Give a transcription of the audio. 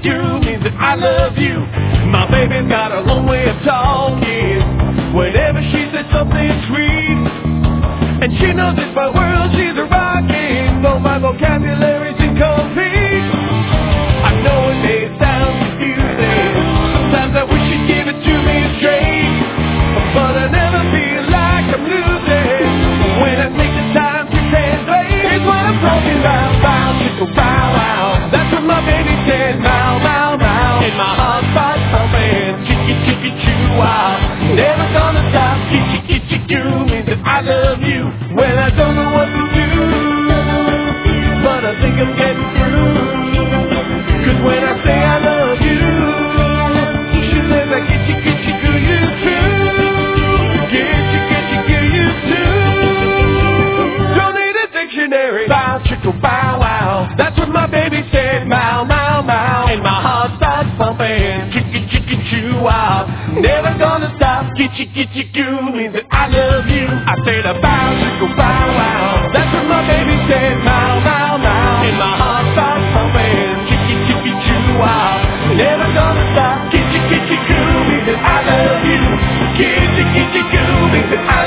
goo means that I love you. My baby's got a long way of talking whenever she says something sweet, and she knows it's my world she's a rocking, though my vocabulary's incomplete. I know it may sound confusing, sometimes I wish you'd give it to me straight, but I never feel like I'm losing when I take the time to translate. Here's what I'm talking about, bow, chicka, bow, wow. That's what my baby said, bow, bow, bow. And my heart starts pumping, chicky, chicky, chew, wow. Never gonna stop, chicky, chicky, goo means that I love you when I don't know what to do, but I think I'm getting through. Cause when I say I love you, she says I get you, goo, you too. Get you too. Don't need a dictionary. Bow, chicka, bow, wow. That's what my baby said. Bow, bow, bow. And my heart starts pumping. Chicky, chicky, chew, wow. Never gonna stop. Get you, goo means that I love you. I said a bow, chicka, bow, wow. That's what my baby said. Bow, bow, bow. And my heart starts pumping. Chicky, chew, wow. Never gonna stop. Get you, goo means that I love you. Get you, goo means that I love you.